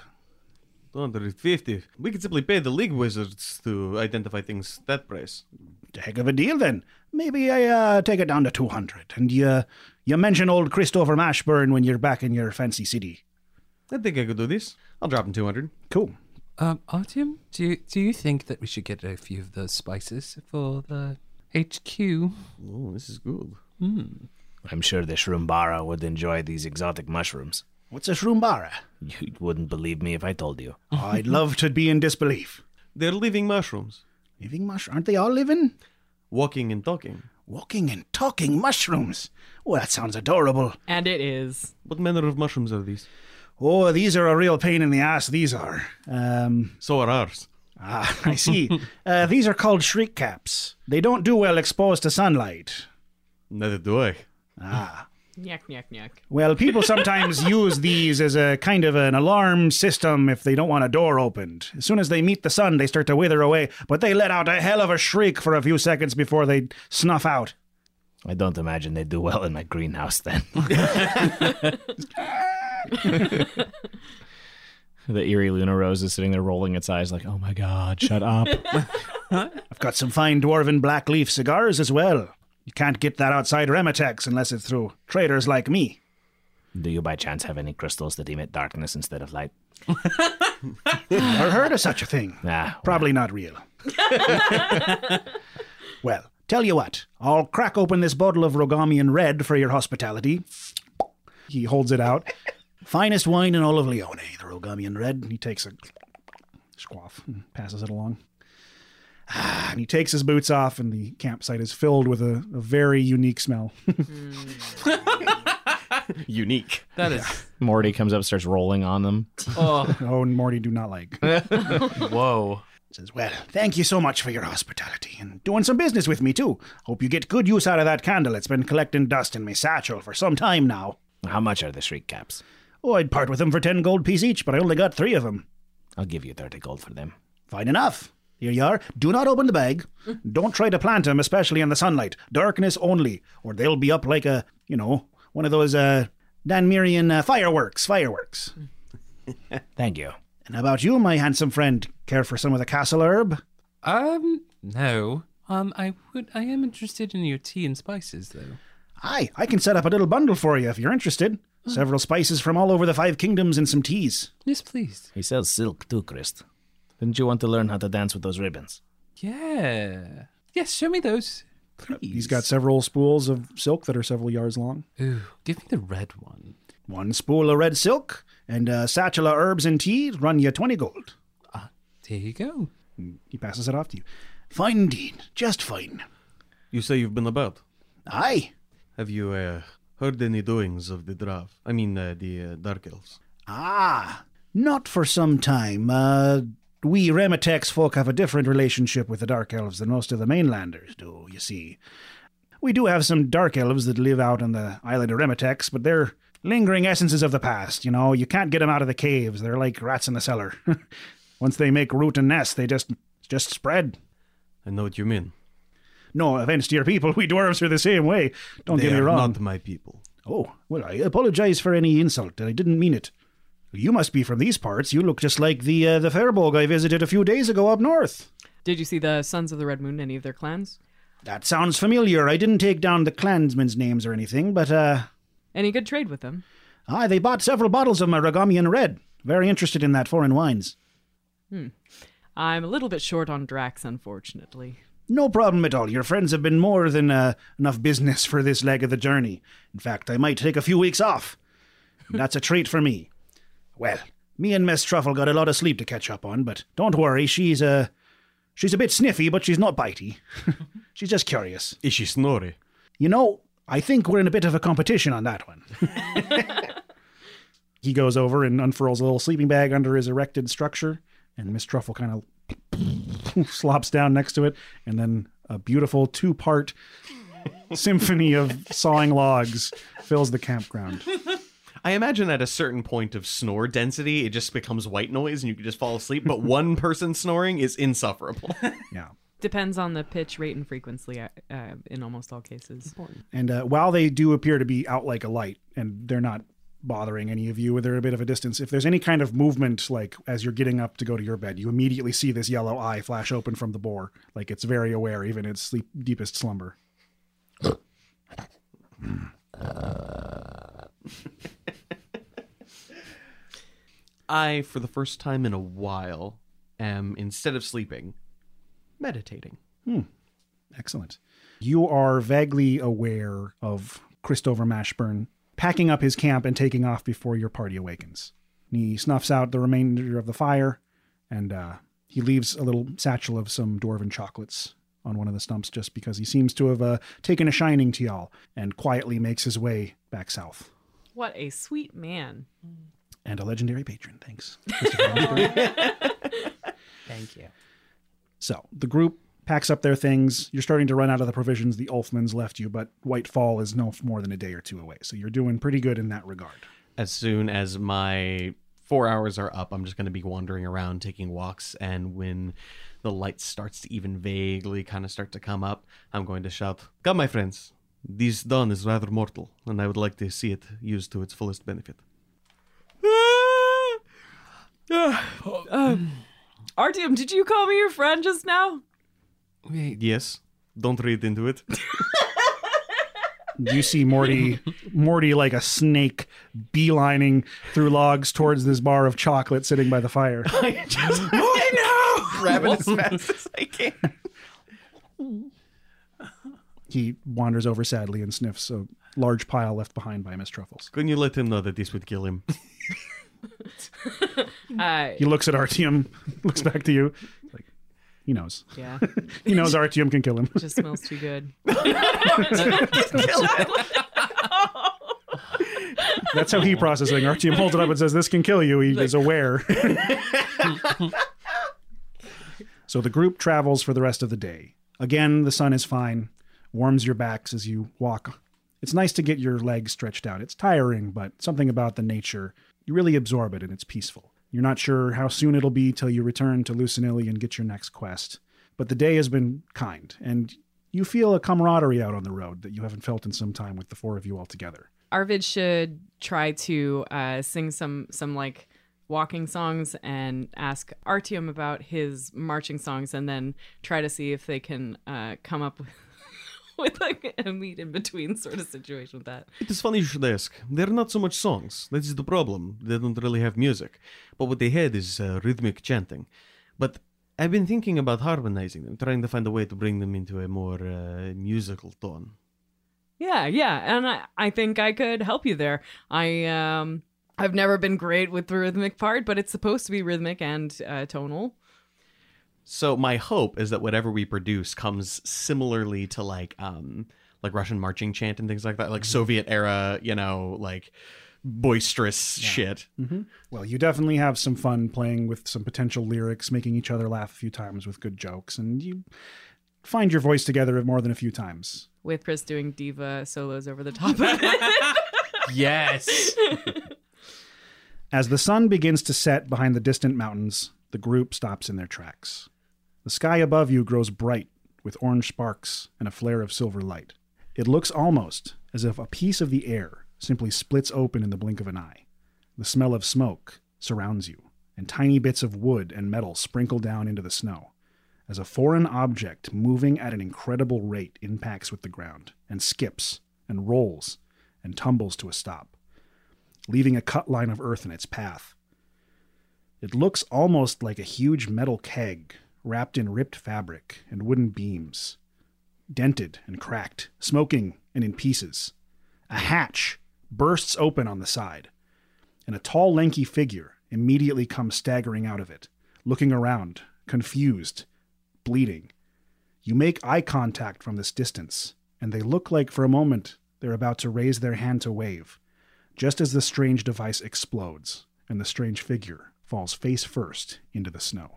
250. We could simply pay the League Wizards to identify things that price. A heck of a deal, then. Maybe I take it down to 200. And you mention old Christopher Mashburn when you're back in your fancy city. I think I could do this. I'll drop him 200. Cool. Artyom, do you think that we should get a few of those spices for the HQ? Oh, this is good. I'm sure the Shroombara would enjoy these exotic mushrooms. What's a Shroombara? You wouldn't believe me if I told you. I'd love to be in disbelief. They're living mushrooms. Living mushrooms? Aren't they all living? Walking and talking. Walking and talking mushrooms? Oh, that sounds adorable. And it is. What manner of mushrooms are these? Oh, these are a real pain in the ass, these are. So are ours. I see. These are called shriek caps. They don't do well exposed to sunlight. Neither do I. Nyak, nyak, nyak. Well, people sometimes use these as a kind of an alarm system if they don't want a door opened. As soon as they meet the sun, they start to wither away, but they let out a hell of a shriek for a few seconds before they snuff out. I don't imagine they do well in my greenhouse then. The eerie Luna Rose is sitting there rolling its eyes like, oh my god, shut up. I've got some fine dwarven black leaf cigars as well. You can't get that outside Remetex unless it's through traders like me. Do you by chance have any crystals that emit darkness instead of light? Never heard of such a thing. Probably not real. Well, tell you what, I'll crack open this bottle of Rogamian Red for your hospitality. He holds it out. Finest wine in all of Leone, the Rogamian Red. He takes a squaff and passes it along. And he takes his boots off, and the campsite is filled with a very unique smell. Unique. That is. Morty comes up, starts rolling on them. Oh, and Morty do not like. Whoa. Says, well, thank you so much for your hospitality and doing some business with me, too. Hope you get good use out of that candle. It's been collecting dust in my satchel for some time now. How much are the shriek caps? Oh, I'd part with them for 10 gold piece each, but I only got 3 of them. I'll give you 30 gold for them. Fine enough. Here you are. Do not open the bag. Don't try to plant them, especially in the sunlight. Darkness only, or they'll be up like a, one of those Danmerian fireworks. Thank you. And how about you, my handsome friend? Care for some of the castle herb? No. I am interested in your tea and spices, though. Aye, I can set up a little bundle for you if you're interested. Several spices from all over the 5 kingdoms and some teas. Yes, please. He sells silk too, Christ. Didn't you want to learn how to dance with those ribbons? Yeah. Yes, show me those, please. He's got several spools of silk that are several yards long. Ooh, give me the red one. 1 spool of red silk and a satchel of herbs and tea run you 20 gold. Here you go. He passes it off to you. Fine indeed. Just fine. You say you've been about? Aye. Have you heard any doings of the the Dark Elves? Not for some time. We Remetex folk have a different relationship with the Dark Elves than most of the mainlanders do, you see. We do have some Dark Elves that live out on the island of Remetex, but they're lingering essences of the past, You can't get them out of the caves. They're like rats in the cellar. Once they make root and nest, they just spread. I know what you mean. No offense to your people, we dwarves are the same way. Don't get me wrong. They are not my people. Oh, well, I apologize for any insult. I didn't mean it. You must be from these parts. You look just like the Fairbolg I visited a few days ago up north. Did you see the Sons of the Red Moon, any of their clans? That sounds familiar. I didn't take down the clansmen's names or anything, but, Any good trade with them? They bought several bottles of my Rogamian Red. Very interested in that foreign wines. I'm a little bit short on Drax, unfortunately. No problem at all. Your friends have been more than enough business for this leg of the journey. In fact, I might take a few weeks off. That's a treat for me. Well, me and Miss Truffle got a lot of sleep to catch up on, but don't worry, she's a bit sniffy, but she's not bitey. She's just curious. Is she snory? I think we're in a bit of a competition on that one. He goes over and unfurls a little sleeping bag under his erected structure, and Miss Truffle kind of slops down next to it, and then a beautiful 2-part symphony of sawing logs fills the campground. I imagine at a certain point of snore density, it just becomes white noise and you can just fall asleep, but one person snoring is insufferable. Yeah. Depends on the pitch, rate, and frequency in almost all cases. And while they do appear to be out like a light, and they're not bothering any of you, they're a bit of a distance, if there's any kind of movement, like as you're getting up to go to your bed, you immediately see this yellow eye flash open from the boar, like it's very aware, even in its deepest slumber. I, for the first time in a while, am, instead of sleeping, meditating. Excellent. You are vaguely aware of Christopher Mashburn packing up his camp and taking off before your party awakens. He snuffs out the remainder of the fire, and he leaves a little satchel of some dwarven chocolates on one of the stumps just because he seems to have taken a shining to y'all and quietly makes his way back south. What a sweet man. And a legendary patron, thanks. Thank you. So, the group packs up their things. You're starting to run out of the provisions the Ulfman's left you, but Whitefall is no more than a day or 2 away. So you're doing pretty good in that regard. As soon as my 4 hours are up, I'm just going to be wandering around, taking walks, and when the light starts to even vaguely kind of start to come up, I'm going to shout, "Come, my friends, this dawn is rather mortal, and I would like to see it used to its fullest benefit." Artyom, did you call me your friend just now? Yes. Don't read into it. You see Morty like a snake beelining through logs towards this bar of chocolate sitting by the fire. Grab it as fast as I can. He wanders over sadly and sniffs a large pile left behind by Miss Truffles. Couldn't you let him know that this would kill him? He looks at Artyom, looks back to you. Like, he knows. Yeah. He knows Artyom can kill him. It just smells too good. That's how he processing. Artyom holds it up and says, "This can kill you." He is aware. So the group travels for the rest of the day. Again, the sun is fine, warms your backs as you walk. It's nice to get your legs stretched out. It's tiring, but something about the nature, you really absorb it and it's peaceful. You're not sure how soon it'll be till you return to Lucinilli and get your next quest. But the day has been kind, and you feel a camaraderie out on the road that you haven't felt in some time with the four of you all together. Arvid should try to sing some like walking songs and ask Artyom about his marching songs, and then try to see if they can come up with like a meet in between sort of situation with that. It is funny you should ask. They're not so much songs. That is the problem. They don't really have music. But what they had is rhythmic chanting. But I've been thinking about harmonizing them, trying to find a way to bring them into a more musical tone. Yeah, and I think I could help you there. I've never been great with the rhythmic part, but it's supposed to be rhythmic and tonal. So my hope is that whatever we produce comes similarly to like Russian marching chant and things like that, like Soviet era, like boisterous shit. Mm-hmm. Well, you definitely have some fun playing with some potential lyrics, making each other laugh a few times with good jokes, and you find your voice together more than a few times. With Chris doing diva solos over the top of it. Yes. As the sun begins to set behind the distant mountains, the group stops in their tracks. The sky above you grows bright with orange sparks and a flare of silver light. It looks almost as if a piece of the air simply splits open in the blink of an eye. The smell of smoke surrounds you, and tiny bits of wood and metal sprinkle down into the snow, as a foreign object moving at an incredible rate impacts with the ground, and skips, and rolls, and tumbles to a stop, leaving a cut line of earth in its path. It looks almost like a huge metal keg wrapped in ripped fabric and wooden beams, dented and cracked, smoking and in pieces. A hatch bursts open on the side, and a tall, lanky figure immediately comes staggering out of it, looking around, confused, bleeding. You make eye contact from this distance, and they look like for a moment they're about to raise their hand to wave, just as the strange device explodes, and the strange figure falls face first into the snow.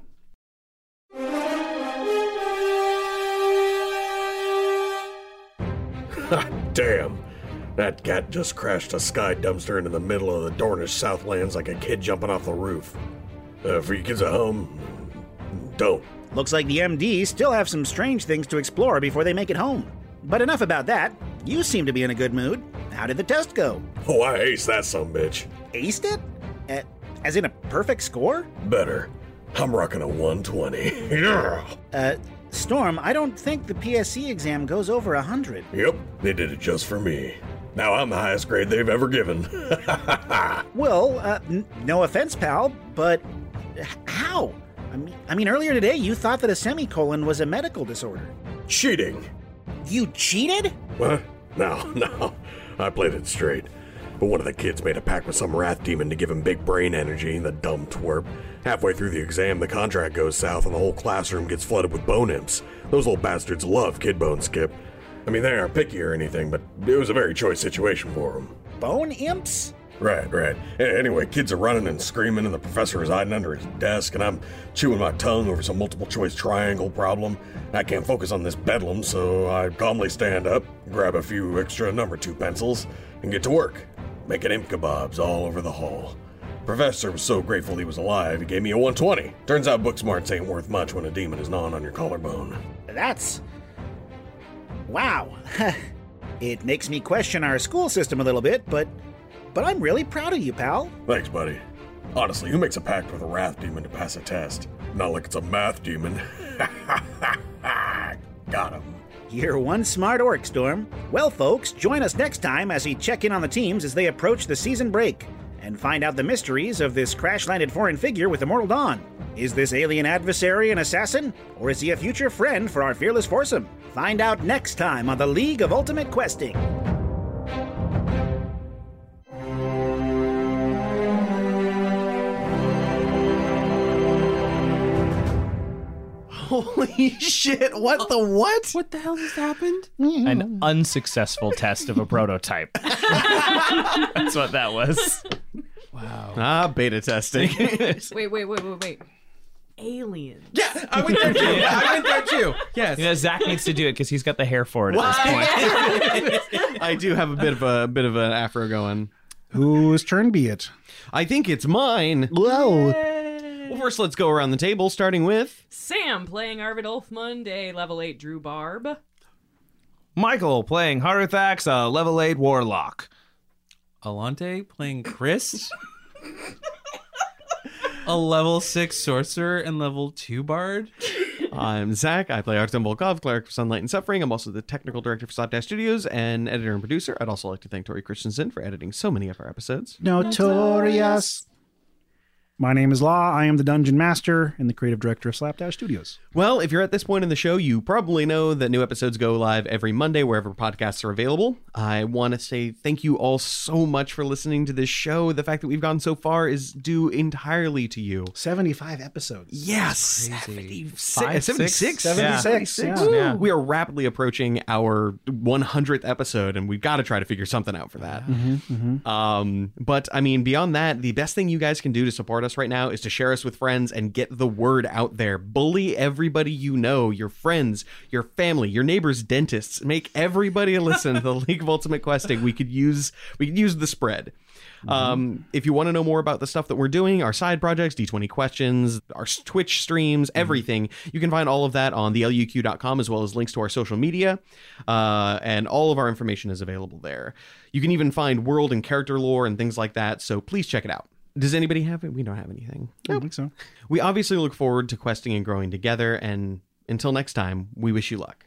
Damn. That cat just crashed a sky dumpster into the middle of the Dornish Southlands like a kid jumping off the roof. For you kids at home, don't. Looks like the MDs still have some strange things to explore before they make it home. But enough about that. You seem to be in a good mood. How did the test go? Oh, I aced that sumbitch. Aced it? As in a perfect score? Better. I'm rocking a 120. Yeah. Storm, I don't think the PSC exam goes over 100. Yep, they did it just for me. Now I'm the highest grade they've ever given. Well, no offense, pal, but how? I mean, earlier today you thought that a semicolon was a medical disorder. Cheating. You cheated? What? No. I played it straight. But one of the kids made a pact with some wrath demon to give him big brain energy, the dumb twerp. Halfway through the exam, the contract goes south and the whole classroom gets flooded with bone imps. Those little bastards love Kid Bone, Skip. I mean, they aren't picky or anything, but it was a very choice situation for them. Bone imps? Right. Anyway, kids are running and screaming, and the professor is hiding under his desk, and I'm chewing my tongue over some multiple choice triangle problem. I can't focus on this bedlam, so I calmly stand up, grab a few extra number 2 pencils, and get to work, making imp kebabs all over the hall. Professor was so grateful he was alive, he gave me a 120. Turns out book smarts ain't worth much when a demon is gnawing on your collarbone. That's... wow. It makes me question our school system a little bit, but I'm really proud of you, pal. Thanks, buddy. Honestly, who makes a pact with a wrath demon to pass a test? Not like it's a math demon. Got him. You're one smart orc, Storm. Well, folks, join us next time as we check in on the teams as they approach the season break and find out the mysteries of this crash-landed foreign figure with Immortal Dawn. Is this alien adversary an assassin, or is he a future friend for our fearless foursome? Find out next time on the League of Ultimate Questing. Holy shit, what the what? What the hell just happened? An unsuccessful test of a prototype. That's what that was. Wow. Beta testing. Wait. Aliens. Yeah, I went there too. Yes. You know, Zach needs to do it because he's got the hair for it at this point. I do have a bit of an afro going. Whose turn be it? I think it's mine. Whoa. Well, first, let's go around the table, starting with Sam playing Arvid Ulfmund, a level 8 Drew Barb. Michael playing Haruthax, a level 8 Warlock. Alante playing Chris. A level 6 Sorcerer and level 2 Bard. I'm Zach. I play Artem Volkov, Cleric for Sunlight and Suffering. I'm also the technical director for Slapdash Studios and editor and producer. I'd also like to thank Tori Christensen for editing so many of our episodes. Notorious. My name is Law. I am the Dungeon Master and the creative director of Slapdash Studios. Well, if you're at this point in the show, you probably know that new episodes go live every Monday wherever podcasts are available. I want to say thank you all so much for listening to this show. The fact that we've gone so far is due entirely to you. 75 episodes. Yes. 76? 76. Yeah. We are rapidly approaching our 100th episode, and we've got to try to figure something out for that. But, I mean, beyond that, the best thing you guys can do to support us right now is to share us with friends and get the word out there. Bully everybody you know, your friends, your family, your neighbors' dentists. Make everybody listen to the League of Ultimate Questing. We could use the spread. If you want to know more about the stuff that we're doing, our side projects, D20 questions, our Twitch streams, everything, you can find all of that on theluq.com, as well as links to our social media, and all of our information is available there. You can even find world and character lore and things like that, so please check it out. Does anybody have it? We don't have anything. I don't think so. We obviously look forward to questing and growing together, and until next time, we wish you luck.